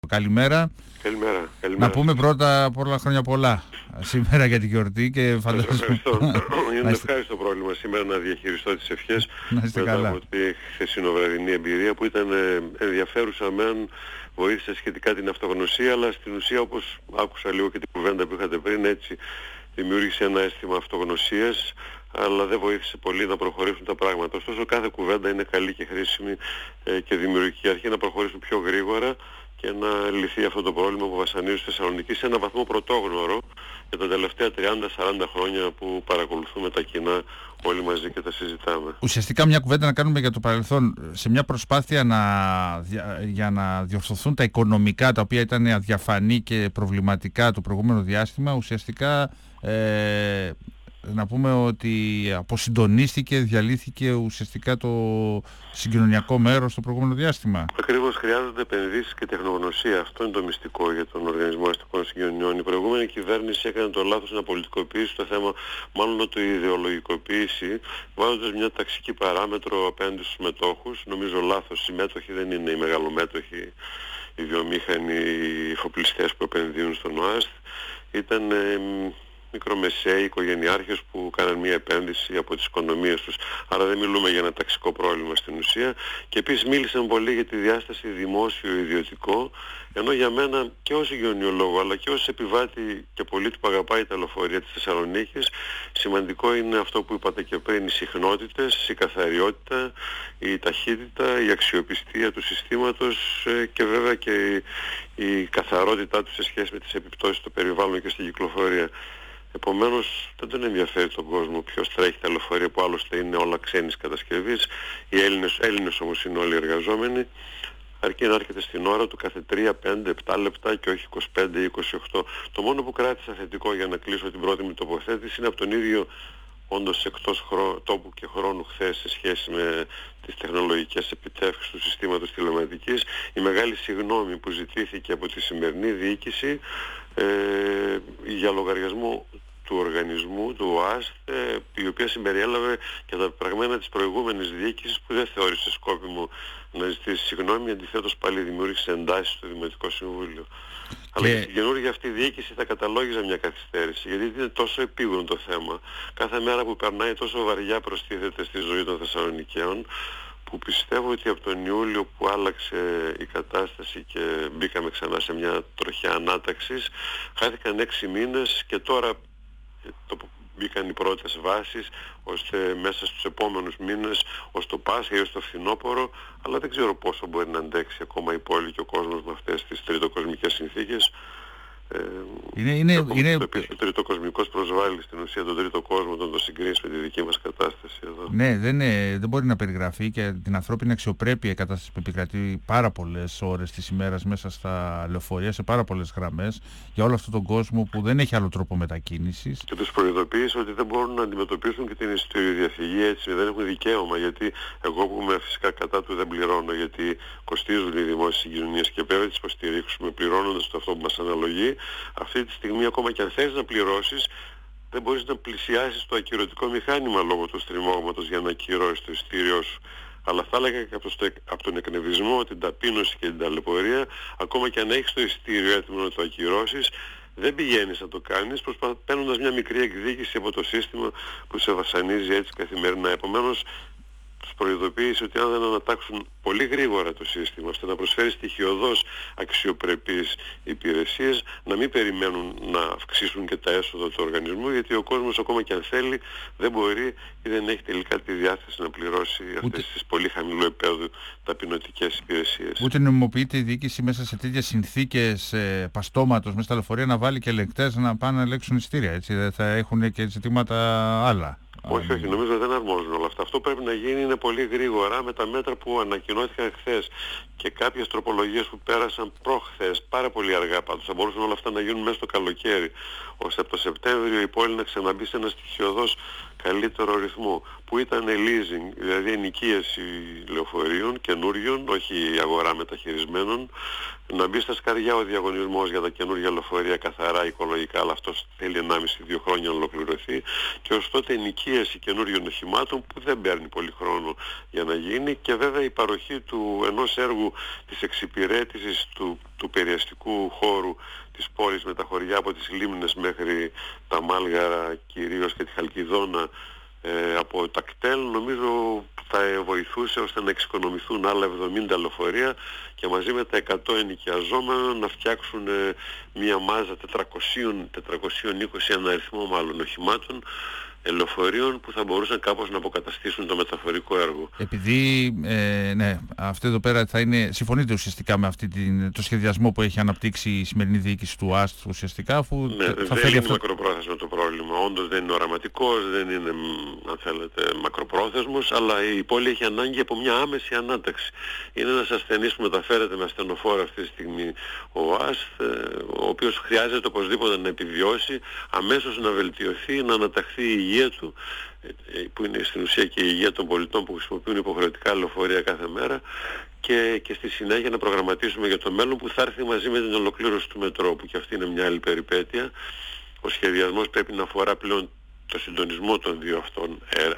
Καλημέρα. Καλημέρα. Να πούμε πρώτα πολλά χρόνια πολλά σήμερα για την γιορτή και φαντάζομαι. Είναι ευχάριστο πρόβλημα σήμερα να διαχειριστώ τις ευχές μετά από τη χθεσινοβραδινή εμπειρία που ήταν ενδιαφέρουσα μεν, βοήθησε σχετικά την αυτογνωσία, αλλά στην ουσία, όπως άκουσα λίγο και την κουβέντα που είχατε πριν, έτσι δημιούργησε ένα αίσθημα αυτογνωσίας, αλλά δεν βοήθησε πολύ να προχωρήσουν τα πράγματα. Ωστόσο κάθε κουβέντα είναι καλή και χρήσιμη και δημιουργική αρχή να προχωρήσουν πιο γρήγορα και να λυθεί αυτό το πρόβλημα που βασανίζει στη Θεσσαλονίκη σε ένα βαθμό πρωτόγνωρο για τα τελευταία 30-40 χρόνια που παρακολουθούμε τα κοινά όλοι μαζί και τα συζητάμε. Ουσιαστικά μια κουβέντα να κάνουμε για το παρελθόν, σε μια προσπάθεια για να διορθωθούν τα οικονομικά, τα οποία ήταν αδιαφανή και προβληματικά το προηγούμενο διάστημα. Ουσιαστικά να πούμε ότι αποσυντονίστηκε, διαλύθηκε ουσιαστικά το συγκοινωνιακό μέρος στο προηγούμενο διάστημα. Ακριβώς, χρειάζονται επενδύσεις και τεχνογνωσία. Αυτό είναι το μυστικό για τον Οργανισμό Αστικών Συγκοινωνιών. Η προηγούμενη κυβέρνηση έκανε το λάθος να πολιτικοποιήσει το θέμα, μάλλον να το ιδεολογικοποιήσει, βάζοντας μια ταξική παράμετρο απέναντι στους μετόχους. Νομίζω λάθος. Οι μέτοχοι δεν είναι οι μεγαλομέτοχοι, οι βιομήχανοι, οι εφοπλιστές που επενδύουν στον ΟΑΣΤ. Ήταν μικρομεσαίοι οικογενειάρχες που κάναν μια επένδυση από τις οικονομίες τους. Άρα δεν μιλούμε για ένα ταξικό πρόβλημα στην ουσία. Και επίσης μίλησαν πολύ για τη διάσταση δημόσιο-ιδιωτικό, ενώ για μένα και ως υγειονιολόγο αλλά και ως επιβάτη και πολίτη που αγαπάει τα λεωφορεία της Θεσσαλονίκης, σημαντικό είναι αυτό που είπατε και πριν, οι συχνότητες, η καθαριότητα, η ταχύτητα, η αξιοπιστία του συστήματος και βέβαια και η καθαρότητά του σε σχέση με τις επιπτώσεις στο περιβάλλον και στην κυκλοφορία. Επομένως δεν τον ενδιαφέρει τον κόσμο ποιος τρέχει τα λεωφορεία που άλλωστε είναι όλα ξένης κατασκευής. Οι Έλληνες όμως είναι όλοι εργαζόμενοι. Αρκεί να έρχεται στην ώρα του κάθε 3, 5, 7 λεπτά και όχι 25 ή 28. Το μόνο που κράτησα θετικό για να κλείσω την πρώτη μου τοποθέτηση είναι από τον ίδιο όντως εκτός τόπου και χρόνου χθες σε σχέση με τις τεχνολογικές επιτεύξεις του συστήματος τηλεματικής, η μεγάλη συγγνώμη που ζητήθηκε από τη σημερινή διοίκηση για λογαριασμό του οργανισμού, του ΟΑΣΤ, η οποία συμπεριέλαβε και τα πραγμένα της προηγούμενης διοίκησης που δεν θεώρησε σκόπιμο να ζητήσει συγγνώμη, αντιθέτως πάλι δημιούργησε εντάσεις στο Δημοτικό Συμβούλιο. Αλλά και στην καινούργια αυτή διοίκηση θα καταλόγιζα μια καθυστέρηση, γιατί είναι τόσο επίγον το θέμα. Κάθε μέρα που περνάει τόσο βαριά προστίθεται στη ζωή των Θεσσαλονικαίων, που πιστεύω ότι από τον Ιούλιο που άλλαξε η κατάσταση και μπήκαμε ξανά σε μια τροχιά ανάταξης, χάθηκαν 6 μήνες και τώρα μπήκαν οι πρώτες βάσεις ώστε μέσα στους επόμενους μήνες ως το Πάσχα ή ως το φθινόπωρο, αλλά δεν ξέρω πόσο μπορεί να αντέξει ακόμα η πόλη και ο κόσμος με αυτές τις τριτοκοσμικές συνθήκες. Ο τριτοκοσμικός προσβάλλει στην ουσία τον τρίτο κόσμο όταν το συγκρίνεις με τη δική μας κατάσταση εδώ. Ναι, δεν μπορεί να περιγραφεί και την ανθρώπινη αξιοπρέπεια η κατάσταση που επικρατεί πάρα πολλές ώρες της ημέρας μέσα στα λεωφορεία, σε πάρα πολλές γραμμές, για όλο αυτόν τον κόσμο που δεν έχει άλλο τρόπο μετακίνησης. Και τους προειδοποίησε ότι δεν μπορούν να αντιμετωπίσουν και την εισιτηριοδιαφυγή έτσι, δεν έχουν δικαίωμα, γιατί εγώ που είμαι φυσικά κατά του δεν πληρώνω, γιατί κοστίζουν οι δημόσιες συγκοινωνίες και πρέπει να τις υποστηρίξουμε πληρώνοντας το αυτό που μας αναλογεί. Αυτή τη στιγμή ακόμα και αν θες να πληρώσεις, δεν μπορείς να πλησιάσεις το ακυρωτικό μηχάνημα λόγω του στριμώγματος για να ακυρώσεις το εισιτήριό σου. Αλλά θα έλεγα και από τον εκνευρισμό, την ταπείνωση και την ταλαιπωρία, ακόμα και αν έχεις το εισιτήριο έτοιμο να το ακυρώσεις, δεν πηγαίνεις να το κάνεις, παίρνοντας μια μικρή εκδίκηση από το σύστημα που σε βασανίζει έτσι καθημερινά. Επομένως, τους προειδοποίησε ότι αν δεν ανατάξουν πολύ γρήγορα το σύστημα ώστε να προσφέρει στοιχειωδώς αξιοπρεπείς υπηρεσίες, να μην περιμένουν να αυξήσουν και τα έσοδα του οργανισμού, γιατί ο κόσμος ακόμα και αν θέλει δεν μπορεί ή δεν έχει τελικά τη διάθεση να πληρώσει αυτές τις πολύ χαμηλού επίπεδου ταπεινωτικές υπηρεσίες. Ούτε νομιμοποιείται η διοίκηση μέσα σε τέτοιες συνθήκες παστώματος μέσα στα λεωφορεία να βάλει και ελεγκτές να πάνε να ελέγξουν εισιτήρια, έτσι δεν θα έχουν και ζητήματα άλλα? Όχι, νομίζω δεν αρμόζουν όλα αυτά. Αυτό πρέπει να γίνει είναι πολύ γρήγορα με τα μέτρα που ανακοινώθηκαν χθες και κάποιες τροπολογίες που πέρασαν προχθές, πάρα πολύ αργά πάντως. Θα μπορούσαν όλα αυτά να γίνουν μέσα στο καλοκαίρι, ώστε από το Σεπτέμβριο η πόλη να ξαναμπεί σε ένα στοιχειωδώς καλύτερο ρυθμό, που ήταν leasing, δηλαδή ενοικίαση λεωφορείων καινούριων, όχι αγορά μεταχειρισμένων, να μπει στα σκαριά ο διαγωνισμός για τα καινούργια λεωφορεία καθαρά οικολογικά, αλλά αυτός θέλει 1,5-2 χρόνια να ολοκληρωθεί, και ως τότε ενοικίαση καινούριων οχημάτων που δεν παίρνει πολύ χρόνο για να γίνει, και βέβαια η παροχή του ενός έργου της εξυπηρέτησης του περιαστικού χώρου της πόλης με τα χωριά από τις Λίμνες μέχρι τα Μάλγαρα κυρίως και τη Χαλκιδόνα από τα κτέλ, νομίζω θα βοηθούσε ώστε να εξοικονομηθούν άλλα 70 λεωφορεία και μαζί με τα 100 ενοικιαζόμενων να φτιάξουν μια μάζα 420 ένα αριθμό μάλλον οχημάτων, λεωφορείων που θα μπορούσαν κάπως να αποκαταστήσουν το μεταφορικό έργο. Επειδή, ναι, αυτό εδώ πέρα θα είναι, συμφωνείτε ουσιαστικά με το σχεδιασμό που έχει αναπτύξει η σημερινή διοίκηση του ΑΣΤ ουσιαστικά, αφού ναι, θα δεν είναι αυτό... μακροπρόθεσμο το πρόβλημα. Όντως δεν είναι οραματικός, δεν είναι, αν θέλετε, μακροπρόθεσμος, αλλά η πόλη έχει ανάγκη από μια άμεση ανάταξη. Είναι ένας ασθενής που μεταφέρεται με ασθενοφόρο αυτή τη στιγμή ο ΑΣΤ, ο οποίος χρειάζεται οπωσδήποτε να επιβιώσει, αμέσως να βελτιωθεί, να αναταχθεί η υγεία του, που είναι στην ουσία και η υγεία των πολιτών που χρησιμοποιούν υποχρεωτικά λεωφορεία κάθε μέρα, και στη συνέχεια να προγραμματίσουμε για το μέλλον που θα έρθει μαζί με την ολοκλήρωση του μετρό, που και αυτή είναι μια άλλη περιπέτεια. Ο σχεδιασμός πρέπει να αφορά πλέον το συντονισμό των δύο αυτών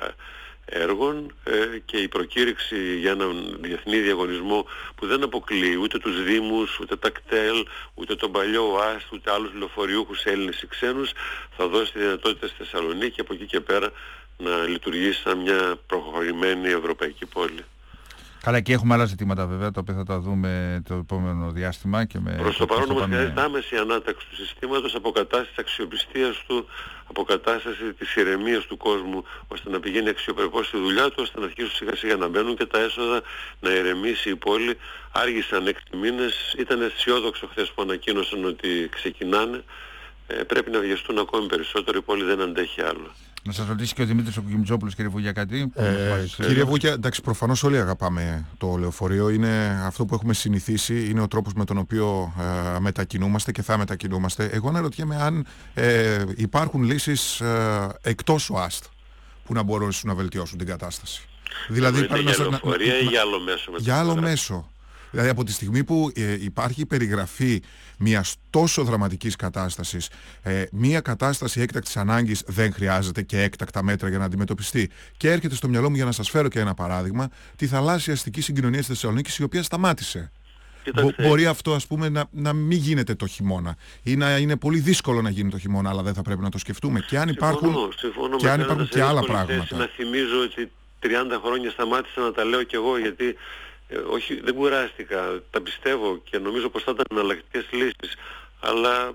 έργων και η προκήρυξη για έναν διεθνή διαγωνισμό που δεν αποκλείει ούτε τους Δήμους, ούτε τα κτέλ, ούτε τον παλιό ΟΑΣΤ, ούτε άλλους λεωφοριούχους Έλληνες ή ξένους, θα δώσει τη δυνατότητα στη Θεσσαλονίκη και από εκεί και πέρα να λειτουργήσει σαν μια προχωρημένη ευρωπαϊκή πόλη. Καλά, και έχουμε άλλα ζητήματα βέβαια, τα οποία θα τα δούμε το επόμενο διάστημα. Προς το παρόν όμως χρειάζεται άμεση ανάταξη του συστήματος, αποκατάσταση αξιοπιστίας του, αποκατάσταση της ηρεμίας του κόσμου, ώστε να πηγαίνει αξιοπρεπώς στη δουλειά του, ώστε να αρχίσουν σιγά σιγά να μπαίνουν και τα έσοδα, να ηρεμήσει η πόλη. Άργησαν 6 μήνες, ήταν αισιόδοξο χθες που ανακοίνωσαν ότι ξεκινάνε. Πρέπει να βιαστούν ακόμη περισσότερο, η πόλη δεν αντέχει άλλο. Να σας ρωτήσει και ο Δημήτρης Κοκκιμιτζόπουλος, κύριε Βούγια, κάτι. Κύριε Βούγια, εντάξει, προφανώς όλοι αγαπάμε το λεωφορείο. Είναι αυτό που έχουμε συνηθίσει, είναι ο τρόπος με τον οποίο μετακινούμαστε και θα μετακινούμαστε. Εγώ αναρωτιέμαι αν υπάρχουν λύσεις εκτός ΟΑΣΤ που να μπορούν να βελτιώσουν την κατάσταση. Δηλαδή, για λεωφορεία ή για άλλο μέσο? Για άλλο μέσο. Δηλαδή από τη στιγμή που υπάρχει περιγραφή μιας τόσο δραματικής κατάστασης, μια κατάσταση έκτακτης ανάγκης δεν χρειάζεται και έκτακτα μέτρα για να αντιμετωπιστεί. Και έρχεται στο μυαλό μου, για να σας φέρω και ένα παράδειγμα, τη θαλάσσια αστική συγκοινωνία της Θεσσαλονίκης, η οποία σταμάτησε. Μπορεί αυτό, ας πούμε, να μην γίνεται το χειμώνα ή να είναι πολύ δύσκολο να γίνει το χειμώνα, αλλά δεν θα πρέπει να το σκεφτούμε. Και αν υπάρχουν και άλλα πράγματα. Να θυμίζω ότι 30 χρόνια σταμάτησα να τα λέω κι εγώ, γιατί όχι, δεν κουράστηκα, τα πιστεύω και νομίζω πως θα ήταν εναλλακτικές λύσεις, αλλά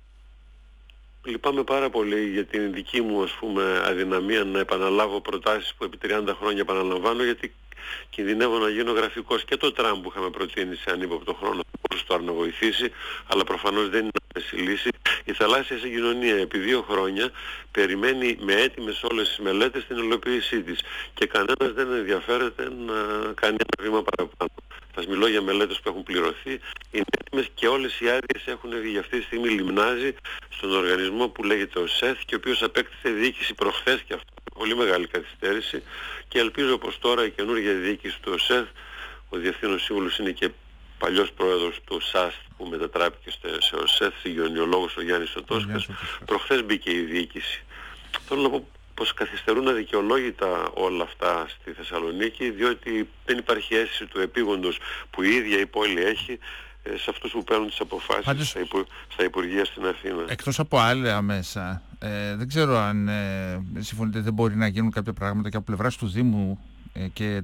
λυπάμαι πάρα πολύ για την δική μου, ας πούμε, αδυναμία να επαναλάβω προτάσεις που επί 30 χρόνια επαναλαμβάνω, γιατί κινδυνεύω να γίνω γραφικός. Και το τραμ που είχαμε προτείνει σε ανύποπτο χρόνο μπορούσε τώρα να βοηθήσει, αλλά προφανώς δεν είναι άμεση λύση. Η θαλάσσια συγκοινωνία επί 2 χρόνια περιμένει με έτοιμες όλες τις μελέτες την υλοποίησή της και κανένας δεν ενδιαφέρεται να κάνει ένα βήμα παραπάνω. Θα μιλώ για μελέτες που έχουν πληρωθεί, είναι έτοιμες και όλες οι άδειες έχουν βγει. Για αυτή τη στιγμή λιμνάζει στον οργανισμό που λέγεται ΟΣΕΘ και ο οποίος απέκτησε διοίκηση προχθές, και αυτό πολύ μεγάλη καθυστέρηση, και ελπίζω πως τώρα η καινούργια διοίκηση του ΟΣΕΘ, ο Διευθύνων Σύμβουλος είναι και παλιός πρόεδρος του ΣΑΣΤ που μετατράπηκε σε ΟΣΕΘ, συγγενειολόγος ο Γιάννης Σωτόσκας, προχθές μπήκε η διοίκηση. Θέλω να πω πως καθυστερούν αδικαιολόγητα όλα αυτά στη Θεσσαλονίκη, διότι δεν υπάρχει αίσθηση του επίγοντος που η ίδια η πόλη έχει σε αυτούς που παίρνουν τις αποφάσεις στα Υπουργεία στην Αθήνα. Εκτός από άλλα μέσα, δεν ξέρω αν συμφωνείτε, δεν μπορεί να γίνουν κάποια πράγματα και από πλευράς του Δήμου και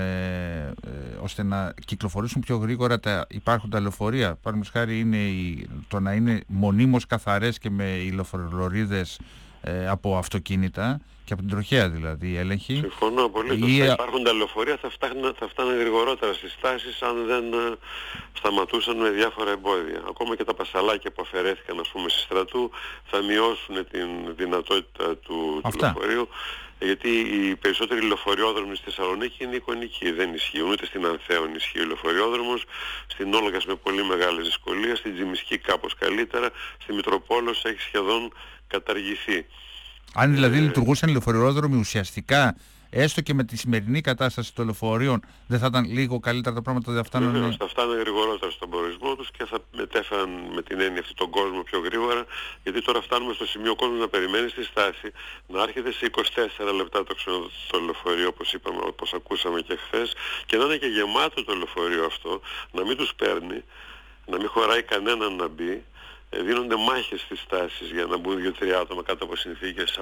ώστε να κυκλοφορήσουν πιο γρήγορα τα υπάρχοντα λεωφορεία. Παραδείγματος χάρη είναι το να είναι μονίμως καθαρές και με ηλεφορολορίδες από αυτοκίνητα και από την τροχέα δηλαδή η έλεγχη. Συμφωνώ πολύ. Τα υπάρχοντα λεωφορεία θα φτάνουν γρηγορότερα στις στάσεις αν δεν σταματούσαν με διάφορα εμπόδια. Ακόμα και τα πασαλάκια που αφαιρέθηκαν, ας πούμε, στη Στρατού θα μειώσουν την δυνατότητα του λεωφορείου, γιατί οι περισσότεροι λεωφοριόδρομοι στη Θεσσαλονίκη είναι εικονικοί, δεν ισχύουν. Ούτε στην Ανθέων ισχύει ο λεωφοριόδρομος, στην Όλγας με πολύ μεγάλες δυσκολίες, στην Τζιμισκή κάπως καλύτερα, στη Μητροπόλος έχει σχεδόν καταργηθεί. Αν δηλαδή λειτουργούσαν οι λεωφοριόδρομοι ουσιαστικά έστω και με τη σημερινή κατάσταση των λεωφορείων, δεν θα ήταν λίγο καλύτερα τα πράγματα, δεν φτάνουν? Βεβαίως, θα φτάνουν γρηγορότερα στον προορισμό τους και θα μετέφεραν με την έννοια αυτή τον κόσμο πιο γρήγορα, γιατί τώρα φτάνουμε στο σημείο ο κόσμος να περιμένει στη στάση, να έρχεται σε 24 λεπτά το λεωφορείο, όπως είπαμε, όπως ακούσαμε και χθες, και να είναι και γεμάτο το λεωφορείο αυτό, να μην τους παίρνει, να μην χωράει κανέναν να μπει. Δίνονται μάχες στις στάσεις για να μπουν 2-3 άτομα κάτω από συνθήκες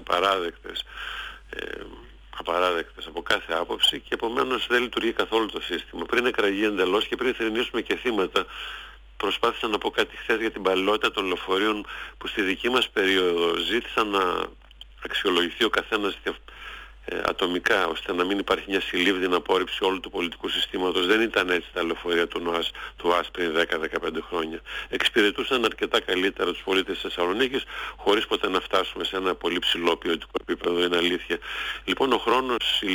απαράδεκτες από κάθε άποψη, και επομένως δεν λειτουργεί καθόλου το σύστημα. Πριν εκραγεί εντελώς και πριν θρηνήσουμε και θύματα, προσπάθησα να πω κάτι χθες για την παλαιότητα των λεωφορείων που στη δική μας περίοδο ζήτησαν να αξιολογηθεί ο καθένας ατομικά, ώστε να μην υπάρχει μια συλλήβδινη απόρριψη όλου του πολιτικού συστήματος. Δεν ήταν έτσι τα λεωφορεία του ΟΑΣ πριν 10-15 χρόνια. Εξυπηρετούσαν αρκετά καλύτερα τους πολίτες της Θεσσαλονίκης, χωρίς ποτέ να φτάσουμε σε ένα πολύ ψηλό ποιοτικό επίπεδο, είναι αλήθεια. Λοιπόν, ο χρόνος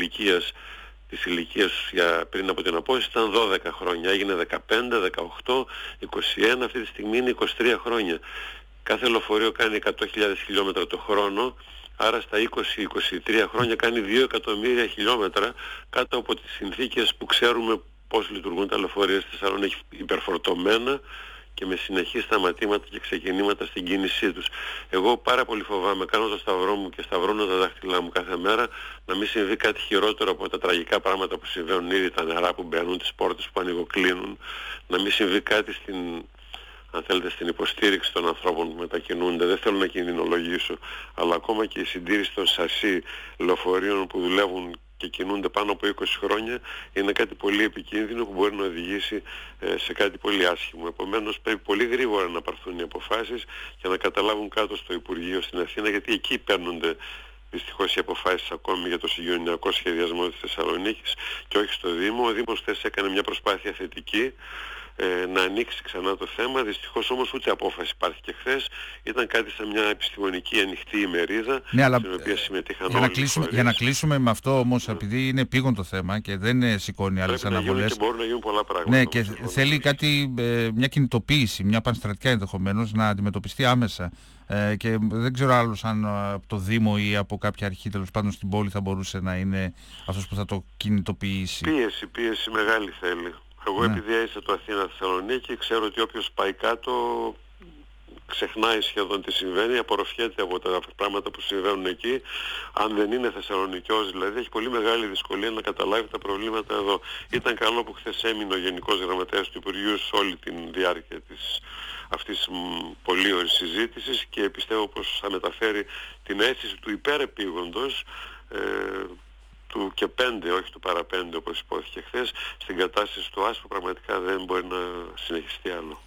της ηλικίας πριν από την απόσταση ήταν 12 χρόνια. Έγινε 15, 18, 21, αυτή τη στιγμή είναι 23 χρόνια. Κάθε λεωφορείο κάνει 100.000 χιλιόμετρα το χρόνο. Άρα στα 20-23 χρόνια κάνει 2 εκατομμύρια χιλιόμετρα κάτω από τις συνθήκες που ξέρουμε πώς λειτουργούν τα λεωφορεία στη Θεσσαλονίκη, υπερφορτωμένα και με συνεχή σταματήματα και ξεκινήματα στην κίνησή τους. Εγώ πάρα πολύ φοβάμαι, κάνω το σταυρό μου και σταυρώνω τα δάχτυλά μου κάθε μέρα, να μην συμβεί κάτι χειρότερο από τα τραγικά πράγματα που συμβαίνουν ήδη, τα νερά που μπαίνουν, τις πόρτες που ανοιγοκλίνουν, να μην συμβεί κάτι στην υποστήριξη των ανθρώπων που μετακινούνται. Δεν θέλω να κινδυνολογήσω, αλλά ακόμα και η συντήρηση των σασί λεωφορείων που δουλεύουν και κινούνται πάνω από 20 χρόνια είναι κάτι πολύ επικίνδυνο που μπορεί να οδηγήσει σε κάτι πολύ άσχημο. Επομένως πρέπει πολύ γρήγορα να πάρθουν οι αποφάσεις και να καταλάβουν κάτω στο Υπουργείο στην Αθήνα, γιατί εκεί παίρνονται δυστυχώς οι αποφάσεις ακόμη για το συγκοινωνιακό σχεδιασμό της Θεσσαλονίκης και όχι στο Δήμο. Ο Δήμος χθες έκανε μια προσπάθεια θετική να ανοίξει ξανά το θέμα. Δυστυχώς όμως ούτε απόφαση υπάρχει και χθες. Ήταν κάτι σαν μια επιστημονική ανοιχτή ημερίδα, στην οποία συμμετείχαν όλοι οι φορείς. Για να κλείσουμε με αυτό όμως, επειδή είναι πήγον το θέμα και δεν σηκώνει άλλες αναβολές. Και μπορούν να γίνουν πολλά πράγματα. Ναι, και θέλει μια κινητοποίηση, μια πανστρατιά ενδεχομένως, να αντιμετωπιστεί άμεσα. Και δεν ξέρω άλλος αν από το Δήμο ή από κάποια αρχή τέλος πάντων στην πόλη θα μπορούσε να είναι αυτός που θα το κινητοποιήσει. Πίεση μεγάλη θέλει. Εγώ επειδή έζησα το Αθήνα-Θεσσαλονίκη, ξέρω ότι όποιος πάει κάτω ξεχνάει σχεδόν τι συμβαίνει, απορροφιέται από τα πράγματα που συμβαίνουν εκεί. Αν δεν είναι Θεσσαλονικιός δηλαδή, έχει πολύ μεγάλη δυσκολία να καταλάβει τα προβλήματα εδώ. Ήταν καλό που χθες έμεινε ο Γενικός Γραμματέας του Υπουργείου σε όλη τη διάρκεια αυτής της πολύ ώρης συζήτησης, και πιστεύω πως θα μεταφέρει την αίσθηση του υπερεπίγοντος, του και 5, όχι του παραπέντε όπως υπόθηκε χθες, στην κατάσταση του ΆΣ που πραγματικά δεν μπορεί να συνεχιστεί άλλο.